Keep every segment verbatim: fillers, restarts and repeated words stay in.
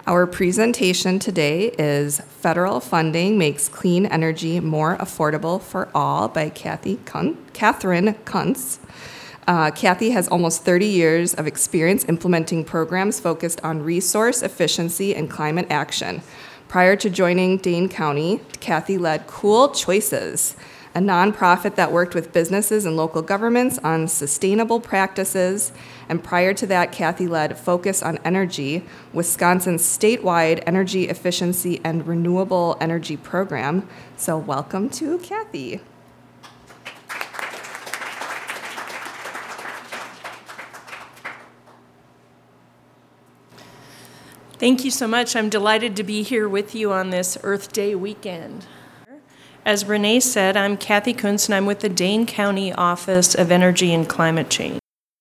Our presentation today is Federal Funding Makes Clean Energy More Affordable for All by Kathy Kun- Catherine Kuntz. Uh, Kathy has almost thirty years of experience implementing programs focused on resource efficiency and climate action. Prior to joining Dane County, Kathy led Cool Choices, a nonprofit that worked with businesses and local governments on sustainable practices. And prior to that, Kathy led Focus on Energy, Wisconsin's statewide energy efficiency and renewable energy program. So welcome to Kathy. Thank you so much. I'm delighted to be here with you on this Earth Day weekend. As Renee said, I'm Kathy Kuntz, and I'm with the Dane County Office of Energy and Climate Change.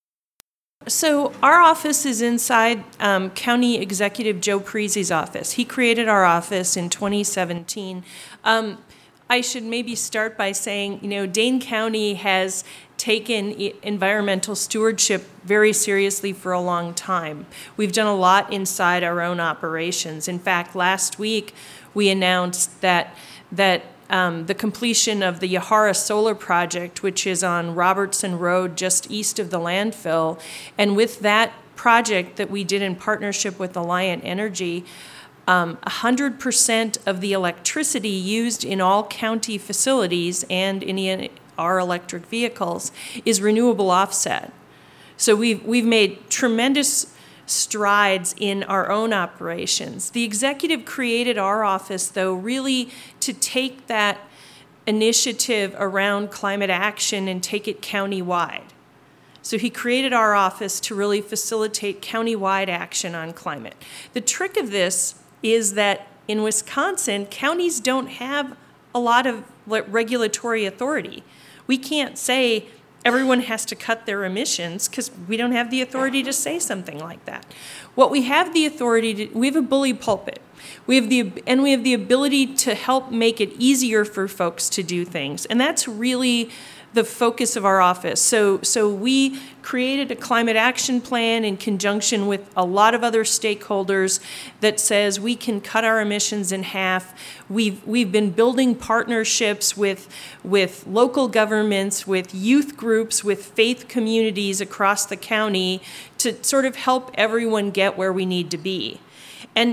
So our office is inside um, County Executive Joe Parisi's office. He created our office in twenty seventeen. Um, I should maybe start by saying, you know, Dane County has taken environmental stewardship very seriously for a long time. We've done a lot inside our own operations. In fact, last week we announced that that um, the completion of the Yahara Solar Project, which is on Robertson Road just east of the landfill, and with that project that we did in partnership with Alliant Energy, Um, one hundred percent of the electricity used in all county facilities and in our electric vehicles is renewable offset. So we've, we've made tremendous strides in our own operations. The executive created our office, though, really to take that initiative around climate action and take it countywide. So he created our office to really facilitate countywide action on climate. The trick of this is that in Wisconsin, counties don't have a lot of regulatory authority. We can't say everyone has to cut their emissions because we don't have the authority to say something like that. What we have the authority to, we have a bully pulpit. We have the, and we have the ability to help make it easier for folks to do things. And that's really the focus of our office. So, so we created a climate action plan in conjunction with a lot of other stakeholders that says we can cut our emissions in half. We've, we've been building partnerships with, with local governments, with youth groups, with faith communities across the county to sort of help everyone get where we need to be. And,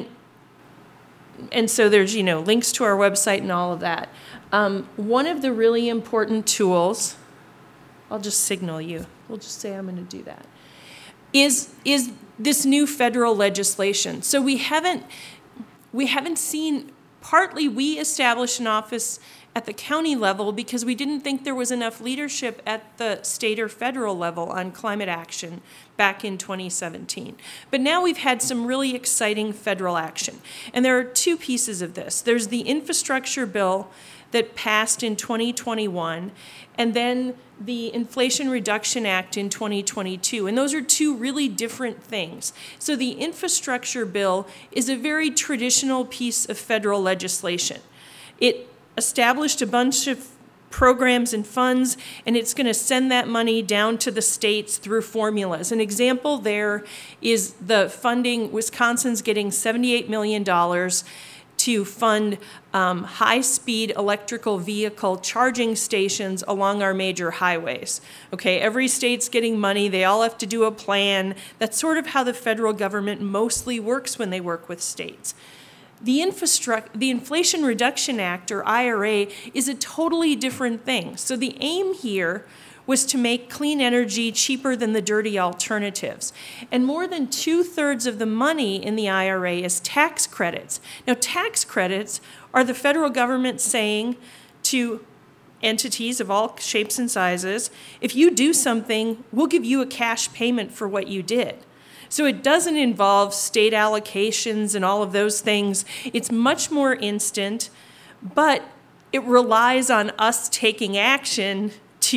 and so there's, you know, links to our website and all of that. Um, one of the really important tools, I'll just signal you, we'll just say I'm going to do that, is, is this new federal legislation. So we haven't, we haven't seen, partly we established an office at the county level because we didn't think there was enough leadership at the state or federal level on climate action back in twenty seventeen. But now we've had some really exciting federal action. And there are two pieces of this. There's the infrastructure bill that passed in twenty twenty-one, and then the Inflation Reduction Act in twenty twenty-two. And those are two really different things. So the infrastructure bill is a very traditional piece of federal legislation. It established a bunch of programs and funds, and it's going to send that money down to the states through formulas. An example there is the funding. Wisconsin's getting seventy-eight million dollars to fund um, high-speed electrical vehicle charging stations along our major highways. Okay, every state's getting money. They all have to do a plan. That's sort of how the federal government mostly works when they work with states. The, infrastructure, the Inflation Reduction Act, or I R A, is a totally different thing. So the aim here was to make clean energy cheaper than the dirty alternatives. And more than two-thirds of the money in the I R A is tax credits. Now, tax credits are the federal government saying to entities of all shapes and sizes, if you do something, we'll give you a cash payment for what you did. So it doesn't involve state allocations and all of those things. It's much more instant, but it relies on us taking action to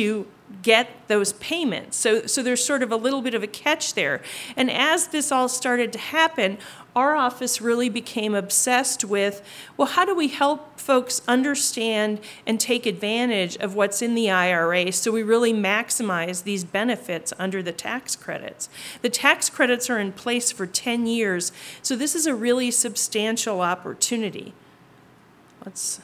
get those payments. So, so there's sort of a little bit of a catch there. And as this all started to happen, our office really became obsessed with, well, how do we help folks understand and take advantage of what's in the I R A so we really maximize these benefits under the tax credits? The tax credits are in place for ten years, so this is a really substantial opportunity. Let's...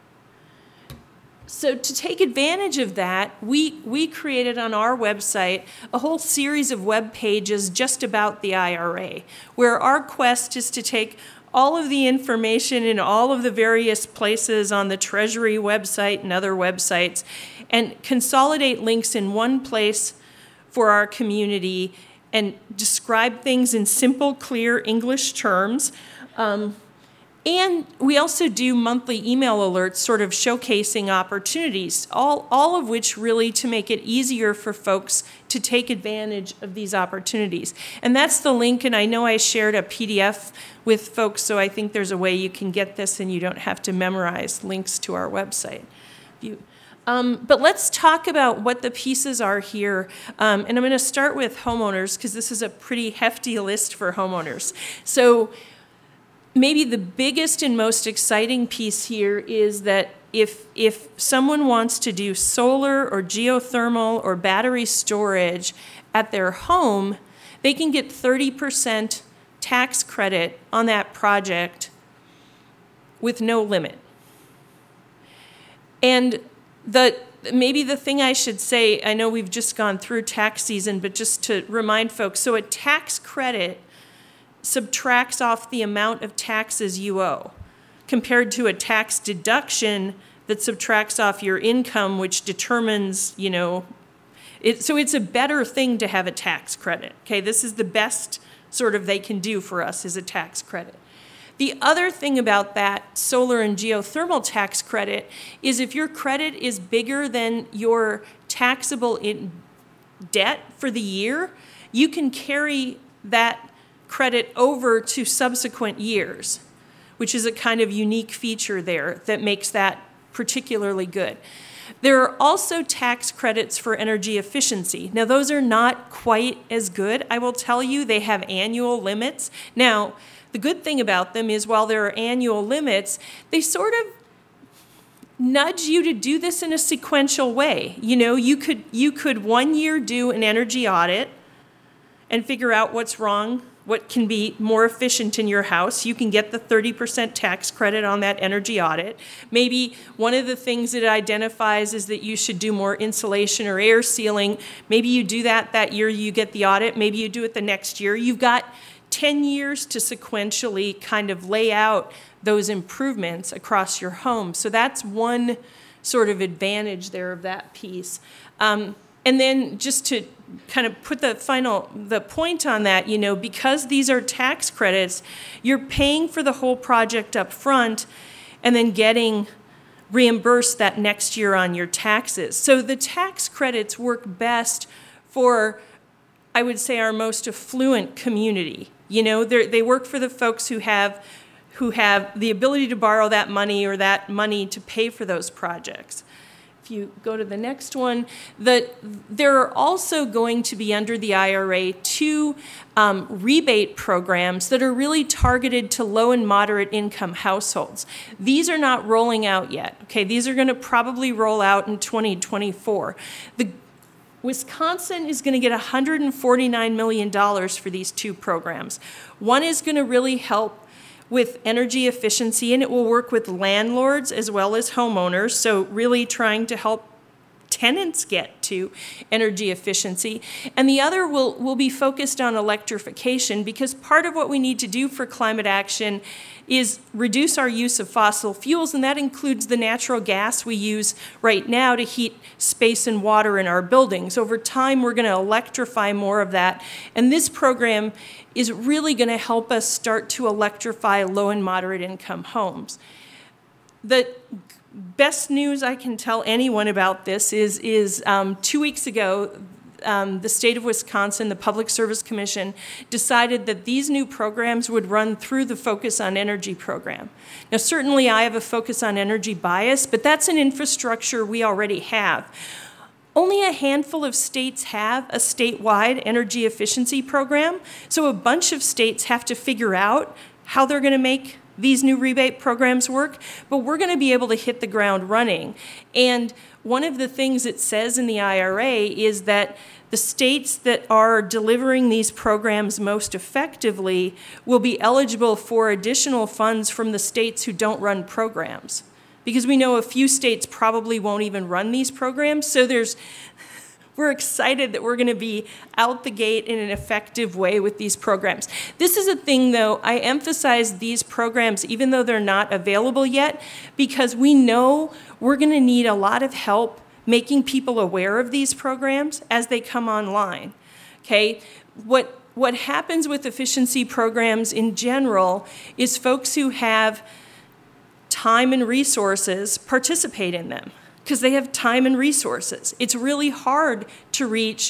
So to take advantage of that, we, we created on our website a whole series of web pages just about the I R A, where our quest is to take all of the information in all of the various places on the Treasury website and other websites and consolidate links in one place for our community and describe things in simple, clear English terms. Um, And we also do monthly email alerts sort of showcasing opportunities, all, all of which really to make it easier for folks to take advantage of these opportunities. And that's the link, and I know I shared a P D F with folks, so I think there's a way you can get this and you don't have to memorize links to our website. You, um, but let's talk about what the pieces are here. Um, and I'm going to start with homeowners because this is a pretty hefty list for homeowners. So maybe the biggest and most exciting piece here is that if, if someone wants to do solar or geothermal or battery storage at their home, they can get thirty percent tax credit on that project with no limit. And the maybe the thing I should say, I know we've just gone through tax season, but just to remind folks, so a tax credit subtracts off the amount of taxes you owe, compared to a tax deduction that subtracts off your income, which determines, you know, it, so it's a better thing to have a tax credit. Okay, this is the best sort of they can do for us is a tax credit. The other thing about that solar and geothermal tax credit is if your credit is bigger than your taxable in debt for the year, you can carry that credit over to subsequent years, which is a kind of unique feature there that makes that particularly good. There are also tax credits for energy efficiency. Now, those are not quite as good. I will tell you, they have annual limits. Now, the good thing about them is while there are annual limits, they sort of nudge you to do this in a sequential way. You know, you could, you could one year do an energy audit and figure out what's wrong, what can be more efficient in your house. You can get the thirty percent tax credit on that energy audit. Maybe one of the things that it identifies is that you should do more insulation or air sealing. Maybe you do that that year you get the audit. Maybe you do it the next year. You've got ten years to sequentially kind of lay out those improvements across your home. So that's one sort of advantage there of that piece. Um, And then just to kind of put the final, the point on that, you know, because these are tax credits, you're paying for the whole project up front and then getting reimbursed that next year on your taxes. So the tax credits work best for, I would say, our most affluent community. You know, they work for the folks who have, who have the ability to borrow that money or that money to pay for those projects. If you go to the next one, the, there are also going to be under the I R A two um, rebate programs that are really targeted to low and moderate income households. These are not rolling out yet. Okay, these are going to probably roll out in twenty twenty-four. The Wisconsin is going to get one hundred forty-nine million dollars for these two programs. One is going to really help with energy efficiency, and it will work with landlords as well as homeowners, so really trying to help tenants get to energy efficiency. And the other will, will be focused on electrification, because part of what we need to do for climate action is reduce our use of fossil fuels, and that includes the natural gas we use right now to heat space and water in our buildings. Over time, we're going to electrify more of that, and this program is really going to help us start to electrify low and moderate income homes. The best news I can tell anyone about this is, is um, two weeks ago, um, the state of Wisconsin, the Public Service Commission, decided that these new programs would run through the Focus on Energy program. Now, certainly I have a Focus on Energy bias, but that's an infrastructure we already have. Only a handful of states have a statewide energy efficiency program, so a bunch of states have to figure out how they're going to make these new rebate programs work, but we're going to be able to hit the ground running. And one of the things it says in the I R A is that the states that are delivering these programs most effectively will be eligible for additional funds from the states who don't run programs. Because we know a few states probably won't even run these programs, so there's, we're excited that we're going to be out the gate in an effective way with these programs. This is a thing, though, I emphasize these programs, even though they're not available yet, because we know we're going to need a lot of help making people aware of these programs as they come online. Okay? What, what happens with efficiency programs in general is folks who have time and resources participate in them because they have time and resources. It's really hard to reach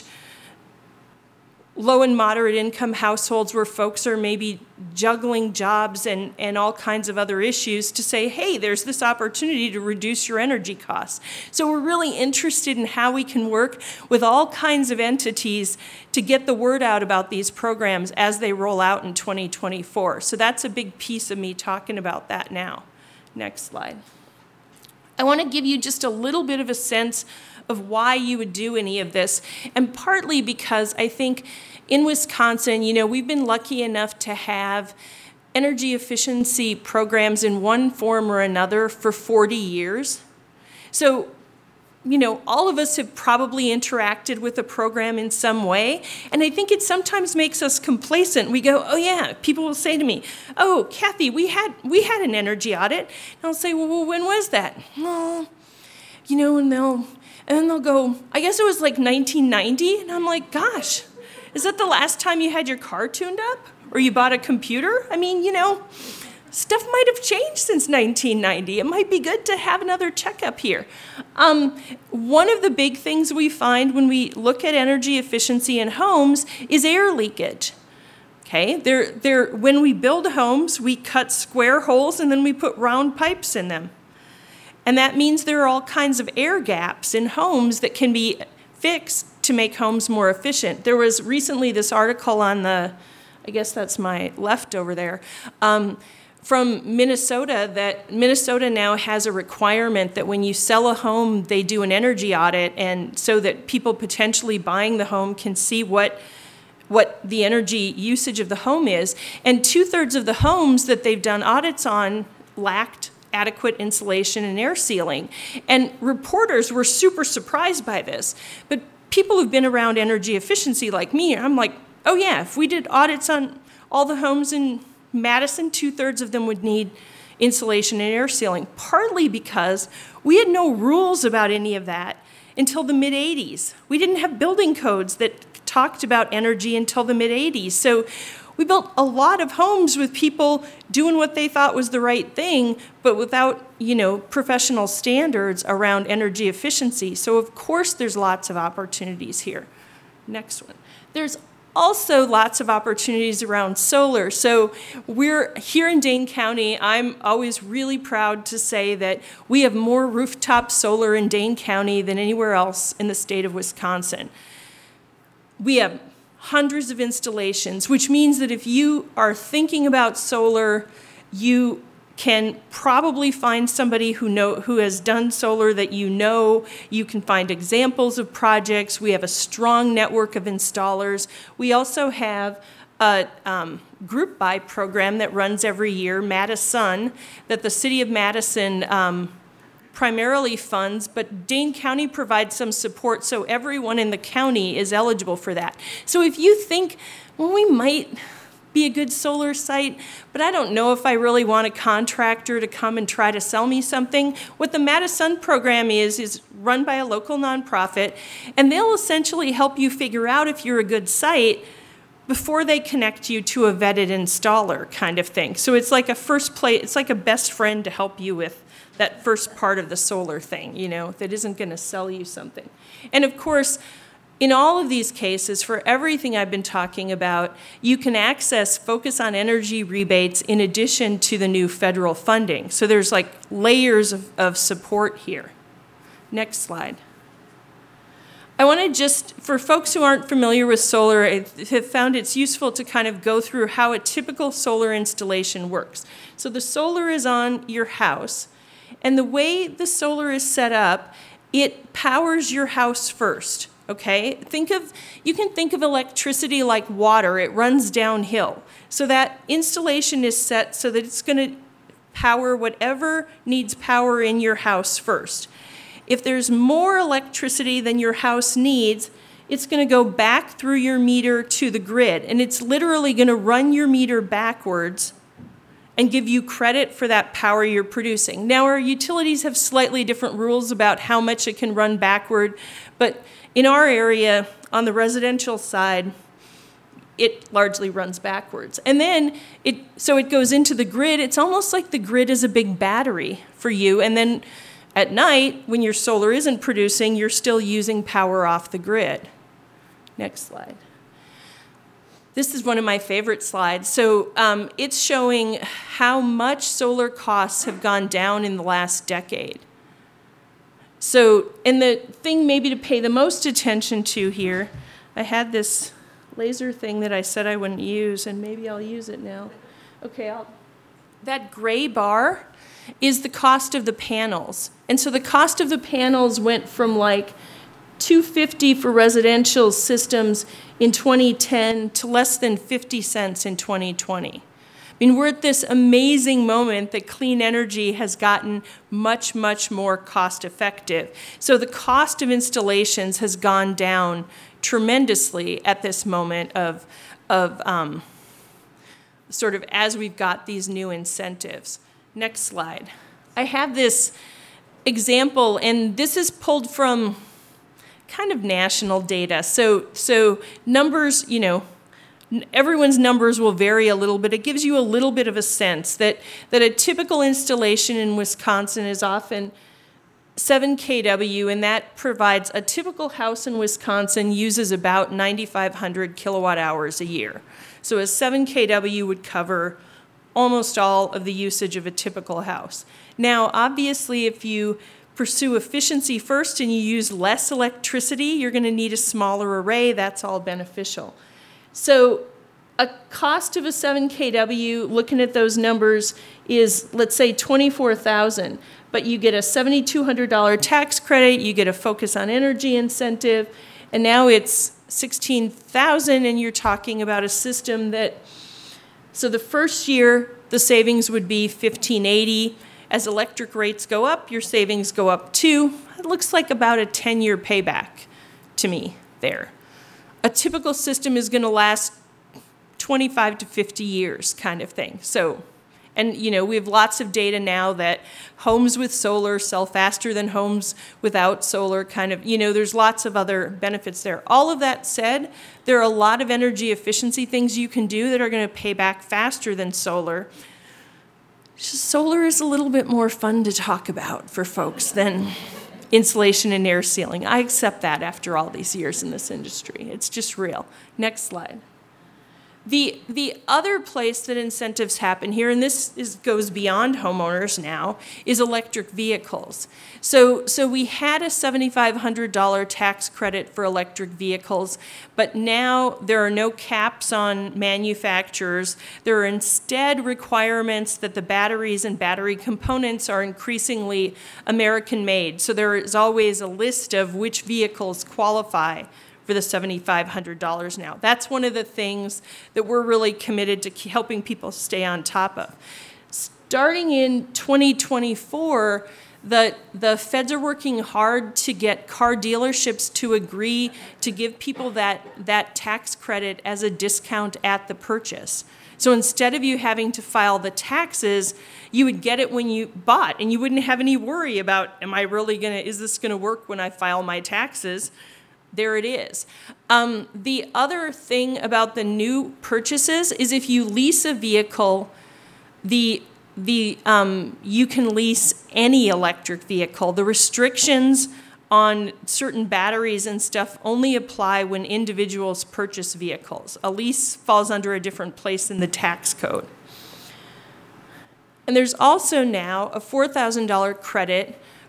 low and moderate income households where folks are maybe juggling jobs and, and all kinds of other issues to say, hey, there's this opportunity to reduce your energy costs. So we're really interested in how we can work with all kinds of entities to get the word out about these programs as they roll out in twenty twenty-four. So that's a big piece of me talking about that now. Next slide. I want to give you just a little bit of a sense of why you would do any of this, and partly because I think in Wisconsin, you know, we've been lucky enough to have energy efficiency programs in one form or another for forty years. So, you know, all of us have probably interacted with a program in some way, and I think it sometimes makes us complacent. We go, oh yeah, people will say to me, oh, Kathy, we had we had an energy audit. And I'll say, well, well when was that? Well, you know, and they'll and then they'll go, I guess it was like nineteen ninety, and I'm like, gosh, is that the last time you had your car tuned up? Or you bought a computer? I mean, you know, stuff might have changed since nineteen ninety. It might be good to have another checkup here. Um, one of the big things we find when we look at energy efficiency in homes is air leakage. Okay, they're, they're, when we build homes, we cut square holes and then we put round pipes in them. And that means there are all kinds of air gaps in homes that can be fixed to make homes more efficient. There was recently this article on the, I guess that's my left over there, um, from Minnesota, that Minnesota now has a requirement that when you sell a home, they do an energy audit, and so that people potentially buying the home can see what what the energy usage of the home is. And two-thirds of the homes that they've done audits on lacked adequate insulation and air sealing. And reporters were super surprised by this. But people who've been around energy efficiency like me, I'm like, oh yeah, if we did audits on all the homes in Madison, two-thirds of them would need insulation and air sealing, partly because we had no rules about any of that until the mid eighties. We didn't have building codes that talked about energy until the mid eighties. So we built a lot of homes with people doing what they thought was the right thing, but without, you know, professional standards around energy efficiency. So of course there's lots of opportunities here. Next one. There's also lots of opportunities around solar. So we're here in Dane County. I'm always really proud to say that we have more rooftop solar in Dane County than anywhere else in the state of Wisconsin. We have hundreds of installations, which means that if you are thinking about solar, you can probably find somebody who know who has done solar that you know. You can find examples of projects. We have a strong network of installers. We also have a um, group buy program that runs every year, Madison, that the city of Madison um, primarily funds, but Dane County provides some support, so everyone in the county is eligible for that. So if you think, well, we might be a good solar site, but I don't know if I really want a contractor to come and try to sell me something. What the Madison program is, is run by a local nonprofit, and they'll essentially help you figure out if you're a good site before they connect you to a vetted installer kind of thing. So it's like a first play, it's like a best friend to help you with that first part of the solar thing, you know, that isn't going to sell you something. And of course, in all of these cases, for everything I've been talking about, you can access Focus on Energy rebates in addition to the new federal funding. So there's like layers of, of support here. Next slide. I want to just, for folks who aren't familiar with solar, I have found it's useful to kind of go through how a typical solar installation works. So the solar is on your house, and the way the solar is set up, it powers your house first, okay? Think of, you can think of electricity like water. It runs downhill. So that installation is set so that it's going to power whatever needs power in your house first. If there's more electricity than your house needs, it's going to go back through your meter to the grid, and it's literally going to run your meter backwards and give you credit for that power you're producing. Now, our utilities have slightly different rules about how much it can run backward, but in our area, on the residential side, it largely runs backwards. And then, it so it goes into the grid. It's almost like the grid is a big battery for you, and then at night, when your solar isn't producing, you're still using power off the grid. Next slide. This is one of my favorite slides. So um, it's showing how much solar costs have gone down in the last decade. So, and the thing maybe to pay the most attention to here, I had this laser thing that I said I wouldn't use, and maybe I'll use it now. Okay, I'll, that gray bar is the cost of the panels. And so the cost of the panels went from like two hundred fifty dollars for residential systems in twenty ten to less than fifty cents in twenty twenty. I mean, we're at this amazing moment that clean energy has gotten much, much more cost effective. So the cost of installations has gone down tremendously at this moment of, of um, sort of as we've got these new incentives. Next slide. I have this example, and this is pulled from kind of national data. So, so numbers, you know, everyone's numbers will vary a little bit. It gives you a little bit of a sense that, that a typical installation in Wisconsin is often seven K W, and that provides a typical house in Wisconsin uses about nine thousand five hundred kilowatt hours a year. So a seven K W would cover almost all of the usage of a typical house. Now, obviously, if you pursue efficiency first and you use less electricity, you're going to need a smaller array. That's all beneficial. So a cost of a seven K W, looking at those numbers, is, let's say, twenty-four thousand dollars. But you get a seven thousand two hundred dollars tax credit, you get a focus on energy incentive, and now it's sixteen thousand dollars, and you're talking about a system that, so the first year, the savings would be fifteen eighty. As electric rates go up, your savings go up too. It looks like about a ten-year payback to me there. A typical system is going to last twenty-five to fifty years kind of thing. So, and you know, we have lots of data now that homes with solar sell faster than homes without solar kind of, you know, there's lots of other benefits there. All of that said, there are a lot of energy efficiency things you can do that are going to pay back faster than solar. Solar is a little bit more fun to talk about for folks than insulation and air sealing. I accept that after all these years in this industry. It's just real. Next slide. The, the other place that incentives happen here, and this is, goes beyond homeowners now, is electric vehicles. So, so we had a seven thousand five hundred dollars tax credit for electric vehicles, but now there are no caps on manufacturers. There are instead requirements that the batteries and battery components are increasingly American-made. So there is always a list of which vehicles qualify for the seven thousand five hundred dollars now. That's one of the things that we're really committed to helping people stay on top of. Starting in twenty twenty-four, the, the feds are working hard to get car dealerships to agree to give people that, that tax credit as a discount at the purchase. So instead of you having to file the taxes, you would get it when you bought, and you wouldn't have any worry about, am I really gonna, is this gonna work when I file my taxes? There it is. Um, the other thing about the new purchases is if you lease a vehicle, the, the, um, you can lease any electric vehicle. The restrictions on certain batteries and stuff only apply when individuals purchase vehicles. A lease falls under a different place in the tax code. And there's also now a four thousand dollars credit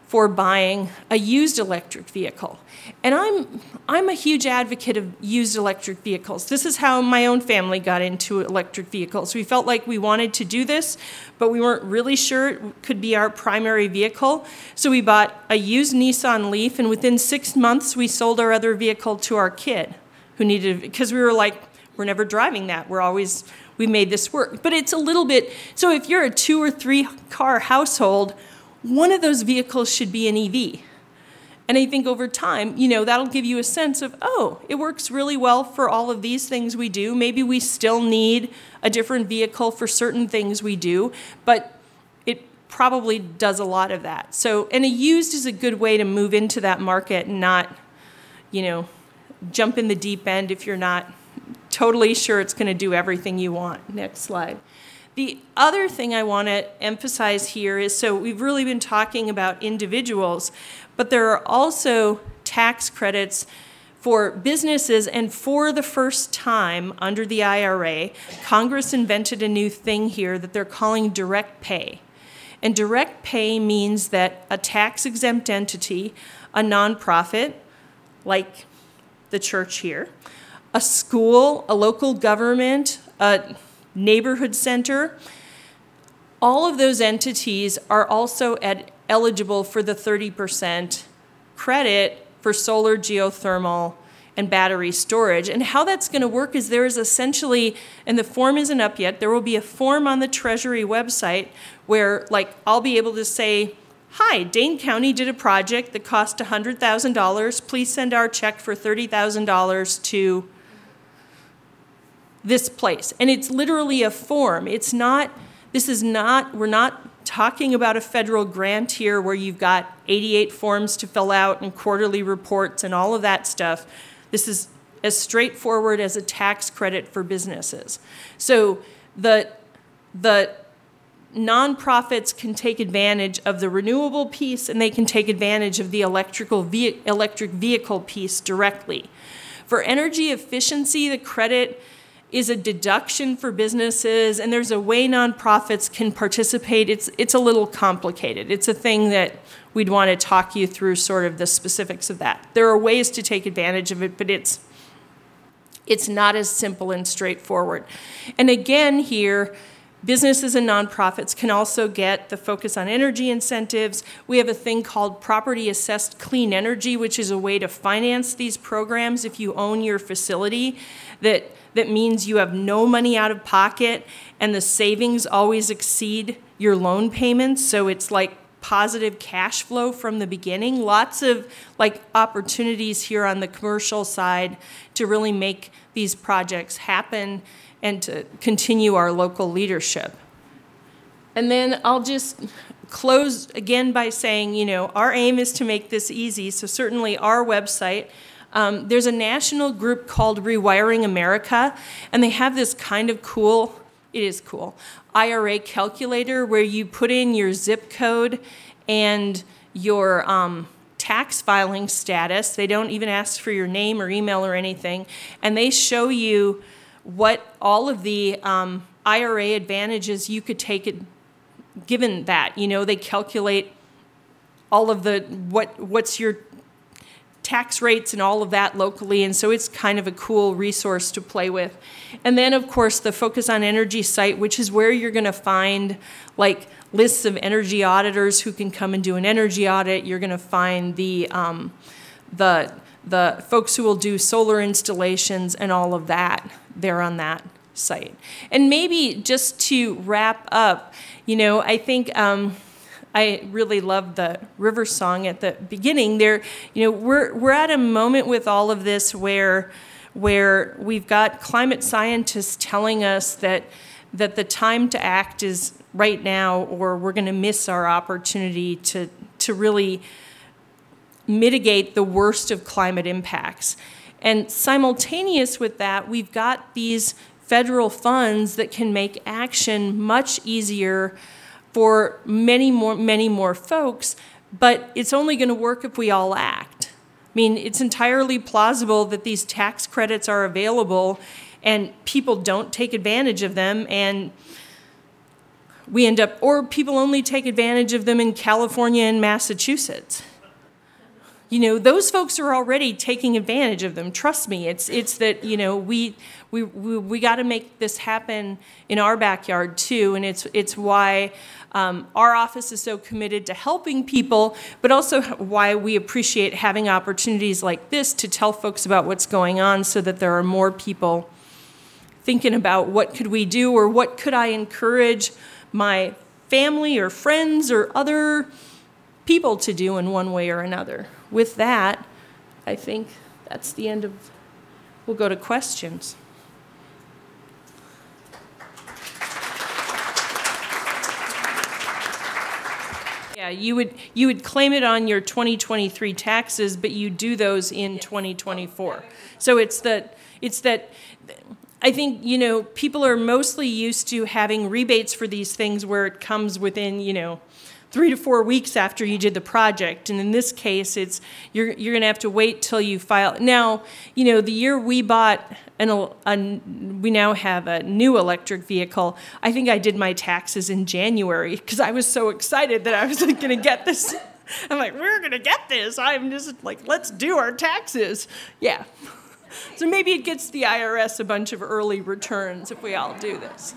for buying a used electric vehicle. And I'm, I'm a huge advocate of used electric vehicles. This is how my own family got into electric vehicles. We felt like we wanted to do this, but we weren't really sure it could be our primary vehicle. So we bought a used Nissan Leaf, and within six months, we sold our other vehicle to our kid who needed it, because we were like, we're never driving that. We're always, we made this work. But it's a little bit, so if you're a two or three car household, one of those vehicles should be an E V. And I think over time, you know, that'll give you a sense of, oh, it works really well for all of these things we do. Maybe we still need a different vehicle for certain things we do, but it probably does a lot of that. So, and a used is a good way to move into that market and not, you know, jump in the deep end if you're not totally sure it's going to do everything you want. Next slide. The other thing I want to emphasize here is, so we've really been talking about individuals, but there are also tax credits for businesses, and for the first time under the I R A, Congress invented a new thing here that they're calling direct pay. And direct pay means that a tax-exempt entity, a nonprofit, like the church here, a school, a local government, a neighborhood center, all of those entities are also at, eligible for the thirty percent credit for solar, geothermal, and battery storage. And how that's going to work is there is essentially, and the form isn't up yet, there will be a form on the Treasury website where, like, I'll be able to say, hi, Dane County did a project that cost one hundred thousand dollars. Please send our check for thirty thousand dollars to this place. And it's literally a form. It's not, this is not, we're not talking about a federal grant here where you've got eighty-eight forms to fill out and quarterly reports and all of that stuff. This is as straightforward as a tax credit for businesses. So the, the nonprofits can take advantage of the renewable piece, and they can take advantage of the electrical ve- electric vehicle piece directly. For energy efficiency, the credit is a deduction for businesses, and there's a way nonprofits can participate. It's, it's a little complicated. It's a thing that we'd want to talk you through sort of the specifics of that. There are ways to take advantage of it, but it's, it's not as simple and straightforward. And again here, businesses and nonprofits can also get the focus on energy incentives. We have a thing called property assessed clean energy, which is a way to finance these programs if you own your facility. That, that means you have no money out of pocket, and the savings always exceed your loan payments. So it's like positive cash flow from the beginning. Lots of like opportunities here on the commercial side to really make these projects happen and to continue our local leadership. And then I'll just close again by saying, you know, our aim is to make this easy. So certainly our website, um, there's a national group called Rewiring America, and they have this kind of cool, it is cool, I R A calculator where you put in your zip code and your um, tax filing status. They don't even ask for your name or email or anything. And they show you what all of the um, I R A advantages you could take it, given that. You know, they calculate all of the, what what's your tax rates and all of that locally, and so it's kind of a cool resource to play with. And then, of course, the Focus on Energy site, which is where you're going to find like lists of energy auditors who can come and do an energy audit. You're going to find the um, the the folks who will do solar installations and all of that there on that site. And maybe just to wrap up, you know, I think um, I really love the river song at the beginning there. You know, we're we're at a moment with all of this where where we've got climate scientists telling us that that the time to act is right now, or we're going to miss our opportunity to to really mitigate the worst of climate impacts. And simultaneous with that, we've got these federal funds that can make action much easier for many more, many more folks, but it's only going to work if we all act. I mean, it's entirely plausible that these tax credits are available and people don't take advantage of them, and we end up, or people only take advantage of them in California and Massachusetts. You know, those folks are already taking advantage of them. Trust me, it's it's that, you know, we we we, we got to make this happen in our backyard too, and it's it's why um, our office is so committed to helping people, but also why we appreciate having opportunities like this to tell folks about what's going on, so that there are more people thinking about what could we do, or what could I encourage my family or friends or other people to do in one way or another. With that, I think that's the end of, we'll go to questions. Yeah, you would you would claim it on your twenty twenty-three taxes, but you do those in twenty twenty-four. So it's that it's that I think, you know, people are mostly used to having rebates for these things where it comes within, you know, three to four weeks after you did the project. And in this case, it's you're you're going to have to wait till you file. Now, you know, the year we bought an a, we now have a new electric vehicle. I think I did my taxes in January because I was so excited that I was like, going to get this. I'm like, we're going to get this. I'm just like, let's do our taxes. Yeah. So maybe it gets the I R S a bunch of early returns if we all do this.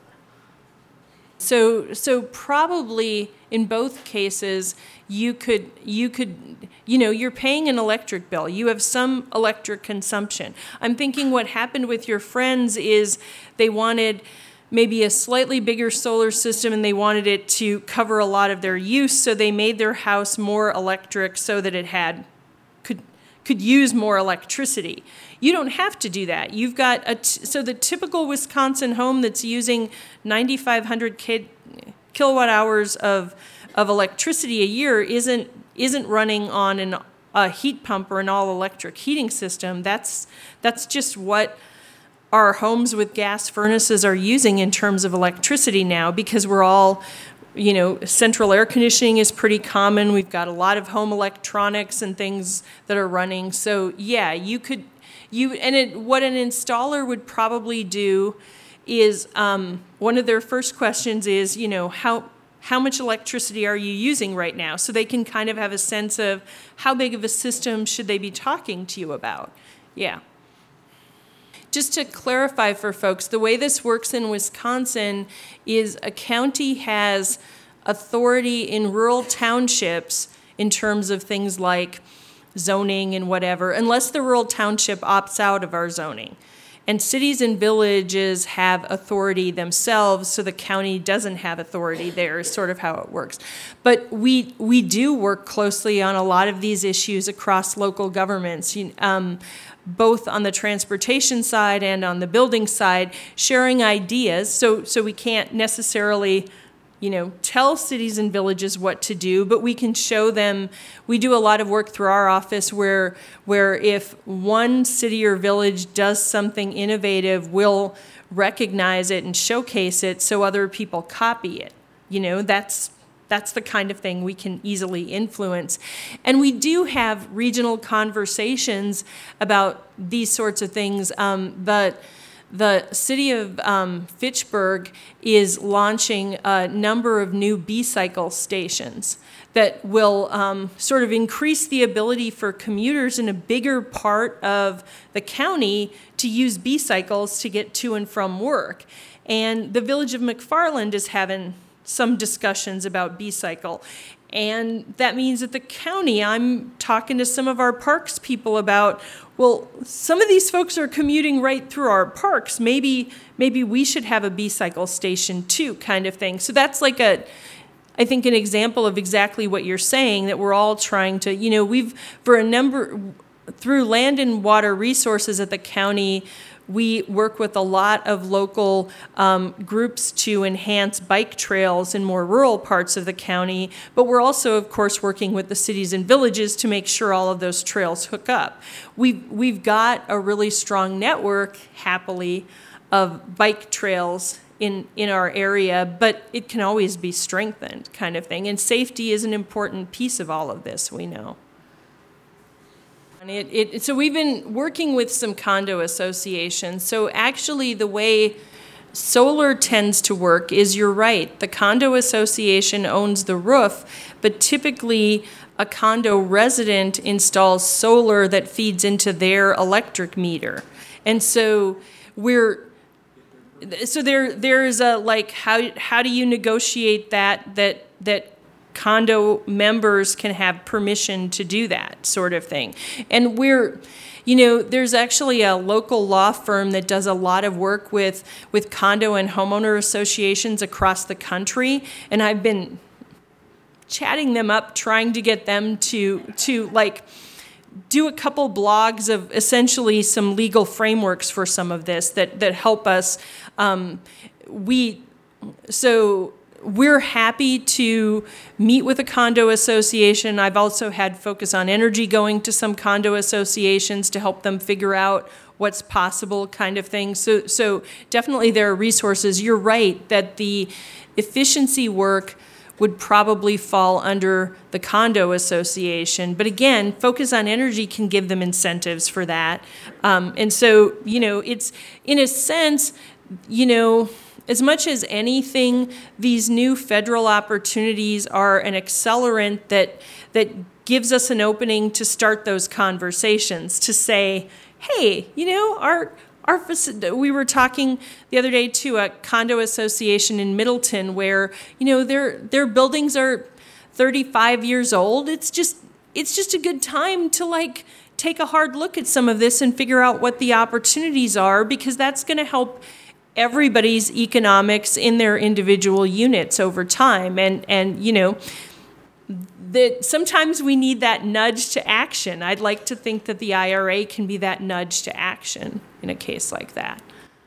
So, so probably in both cases, you could, you could, you know, you're paying an electric bill. You have some electric consumption. I'm thinking what happened with your friends is they wanted maybe a slightly bigger solar system, and they wanted it to cover a lot of their use, so they made their house more electric so that it had could could use more electricity. You don't have to do that. You've got a t- so the typical Wisconsin home that's using ninety-five hundred ki- kilowatt hours of of electricity a year isn't isn't running on an a heat pump or an all electric heating system. That's that's just what our homes with gas furnaces are using in terms of electricity now, because we're all, you know, central air conditioning is pretty common. We've got a lot of home electronics and things that are running. So yeah, you could, you and it, what an installer would probably do is um, one of their first questions is, you know, how how much electricity are you using right now? So they can kind of have a sense of how big of a system should they be talking to you about. Yeah. Just to clarify for folks, the way this works in Wisconsin is a county has authority in rural townships in terms of things like zoning and whatever, unless the rural township opts out of our zoning. And cities and villages have authority themselves, so the county doesn't have authority there, is sort of how it works. But we we do work closely on a lot of these issues across local governments. You, um, both on the transportation side and on the building side, sharing ideas. So, so we can't necessarily, you know, tell cities and villages what to do, but we can show them. We do a lot of work through our office where, where if one city or village does something innovative, we'll recognize it and showcase it so other people copy it. You know, that's That's the kind of thing we can easily influence. And we do have regional conversations about these sorts of things. Um, the, the city of um, Fitchburg is launching a number of new B-cycle stations that will um, sort of increase the ability for commuters in a bigger part of the county to use B-cycles to get to and from work. And the village of McFarland is having some discussions about B-cycle. And that means that the county, I'm talking to some of our parks people about, well, some of these folks are commuting right through our parks. Maybe maybe we should have a B-cycle station too, kind of thing. So that's like a, I think, an example of exactly what you're saying, that we're all trying to, you know, we've, for a number, through land and water resources at the county, we work with a lot of local um, groups to enhance bike trails in more rural parts of the county, but we're also, of course, working with the cities and villages to make sure all of those trails hook up. We've, we've got a really strong network, happily, of bike trails in, in our area, but it can always be strengthened, kind of thing. And safety is an important piece of all of this, we know. It, it, so we've been working with some condo associations. So actually the way solar tends to work is, you're right, the condo association owns the roof, but typically a condo resident installs solar that feeds into their electric meter. And so we're, so there there's a, like, how how do you negotiate that, that, that condo members can have permission to do that sort of thing. And we're, you know, there's actually a local law firm that does a lot of work with, with condo and homeowner associations across the country, and I've been chatting them up, trying to get them to, to like, do a couple blogs of essentially some legal frameworks for some of this that, that help us. Um, we, so we're happy to meet with a condo association. I've also had Focus on Energy going to some condo associations to help them figure out what's possible, kind of thing. So, so definitely there are resources. You're right that the efficiency work would probably fall under the condo association. But again, Focus on Energy can give them incentives for that. Um, and so, you know, it's, in a sense, you know, as much as anything, these new federal opportunities are an accelerant that that gives us an opening to start those conversations, to say, hey, you know, our our we were talking the other day to a condo association in Middleton where, you know, their their buildings are thirty-five years old. It's just it's just a good time to, like, take a hard look at some of this and figure out what the opportunities are, because that's going to help everybody's economics in their individual units over time. And, and you know, that sometimes we need that nudge to action. I'd like to think that the I R A can be that nudge to action in a case like that.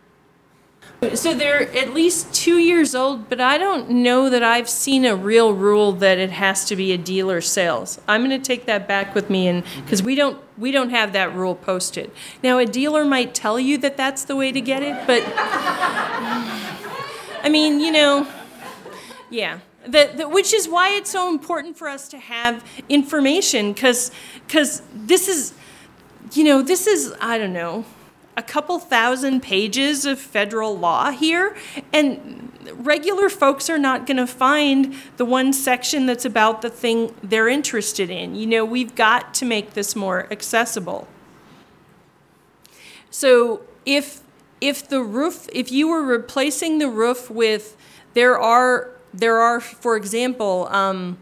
So they're at least two years old, but I don't know that I've seen a real rule that it has to be a dealer sales. I'm going to take that back with me, and because we don't we don't have that rule posted. Now, a dealer might tell you that that's the way to get it, but I mean, you know, yeah. The, the, which is why it's so important for us to have information, because because this is, you know, this is, I don't know, a couple thousand pages of federal law here, and regular folks are not going to find the one section that's about the thing they're interested in. You know, we've got to make this more accessible. So if if the roof, if you were replacing the roof with, there are there are, for example, um,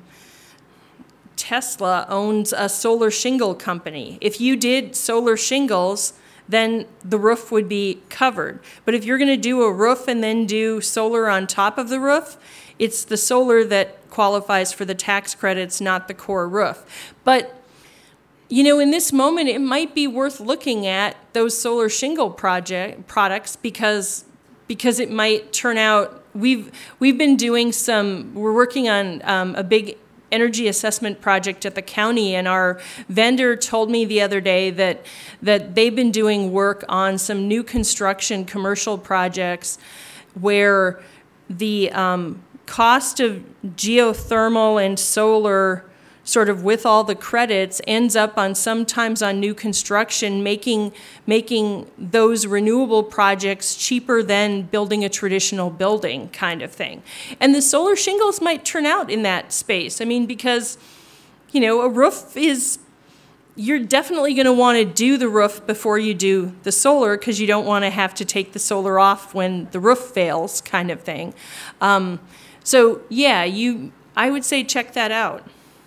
Tesla owns a solar shingle company. If you did solar shingles, then the roof would be covered. But if you're going to do a roof and then do solar on top of the roof, it's the solar that qualifies for the tax credits, not the core roof. But, you know, in this moment, it might be worth looking at those solar shingle project products because because it might turn out, we've we've been doing some, we're working on um, a big energy assessment project at the county, and our vendor told me the other day that that they've been doing work on some new construction commercial projects where the um, cost of geothermal and solar, sort of with all the credits, ends up on sometimes on new construction, making making those renewable projects cheaper than building a traditional building, kind of thing. And the solar shingles might turn out in that space. I mean, because, you know, a roof is, you're definitely going to want to do the roof before you do the solar, because you don't want to have to take the solar off when the roof fails, kind of thing. Um, so yeah, you, I would say check that out.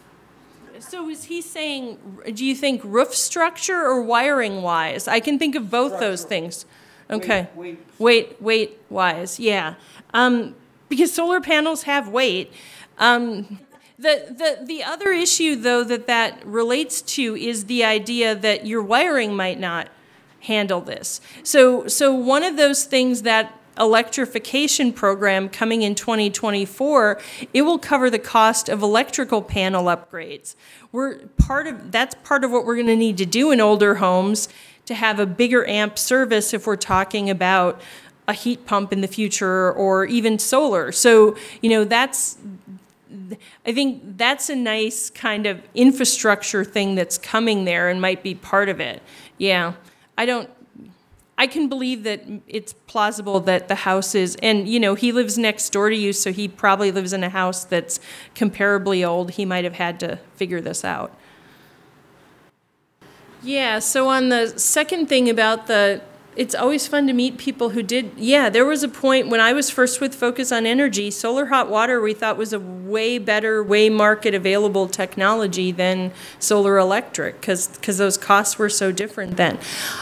So is he saying, do you think roof structure or wiring wise? I can think of both structure. Those things. Okay. Weight, weight. Weight, weight wise, yeah. Um, because solar panels have weight. Um, the, the, the other issue, though, that that relates to is the idea that your wiring might not handle this. So, so one of those things that electrification program coming in twenty twenty-four, it will cover the cost of electrical panel upgrades. We're part of, that's part of what we're going to need to do in older homes to have a bigger amp service if we're talking about a heat pump in the future or even solar. So, you know, that's, I think that's a nice kind of infrastructure thing that's coming there and might be part of it. Yeah, I don't, I I can believe that it's plausible that the house is, and you know, he lives next door to you, so he probably lives in a house that's comparably old. He might have had to figure this out. Yeah, so on the second thing about the, it's always fun to meet people who did, yeah, there was a point when I was first with Focus on Energy, solar hot water we thought was a way better, way market available technology than solar electric, because because those costs were so different then.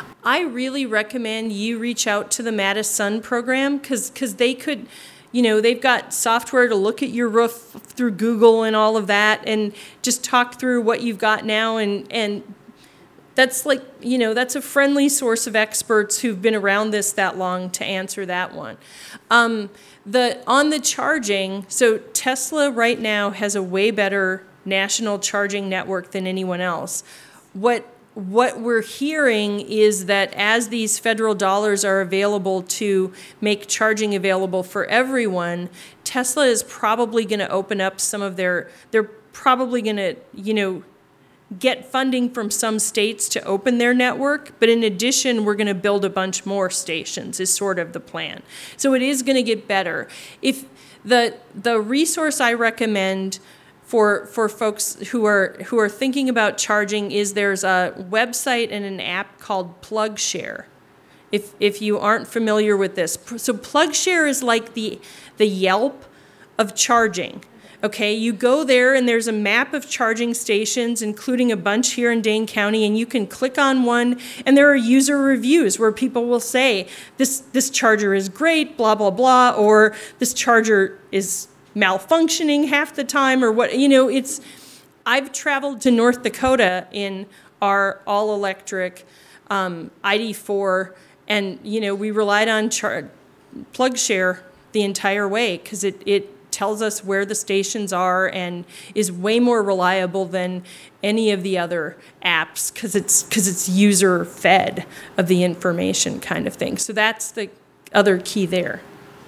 I really recommend you reach out to the Mattis Sun program, because because they could, you know, they've got software to look at your roof through Google and all of that, and just talk through what you've got now, and and that's like, you know, that's a friendly source of experts who've been around this that long to answer that one. Um, the on the charging, so Tesla right now has a way better national charging network than anyone else. What what we're hearing is that as these federal dollars are available to make charging available for everyone, Tesla is probably going to open up some of their, they're probably going to, you know, get funding from some states to open their network, but in addition, we're going to build a bunch more stations is sort of the plan. So it is going to get better. If the the resource I recommend for for folks who are who are thinking about charging is there's a website and an app called PlugShare. If if you aren't familiar with this, so PlugShare is like the the Yelp of charging. Okay, you go there and there's a map of charging stations, including a bunch here in Dane County, and you can click on one, and there are user reviews where people will say, this, this charger is great, blah, blah, blah, or this charger is malfunctioning half the time, or what, you know, it's, I've traveled to North Dakota in our all-electric um, I D four, and, you know, we relied on char- PlugShare the entire way, because it, it tells us where the stations are and is way more reliable than any of the other apps, because it's because it's user fed of the information kind of thing. So that's the other key there.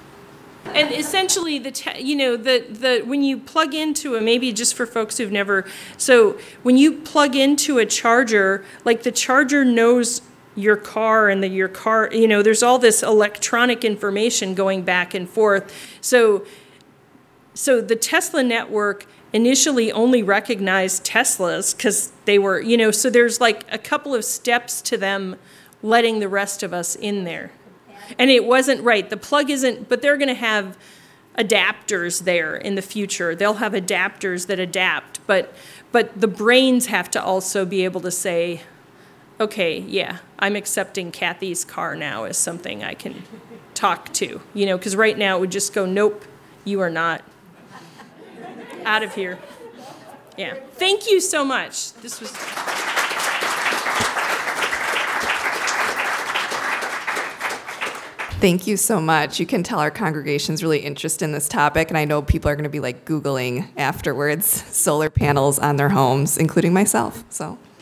And essentially, the te- you know the the when you plug into a, maybe just for folks who've never, so when you plug into a charger, like the charger knows your car and the your car, you know, there's all this electronic information going back and forth. So So the Tesla network initially only recognized Teslas because they were, you know, so there's like a couple of steps to them letting the rest of us in there. And it wasn't right. The plug isn't, but they're going to have adapters there in the future. They'll have adapters that adapt, but but the brains have to also be able to say, okay, yeah, I'm accepting Kathy's car now as something I can talk to, you know, because right now it would just go, nope, you are not. Out of here. Yeah. Thank you so much. This was. Thank you so much. You can tell our congregation's really interested in this topic, and I know people are going to be like Googling afterwards solar panels on their homes, including myself. So.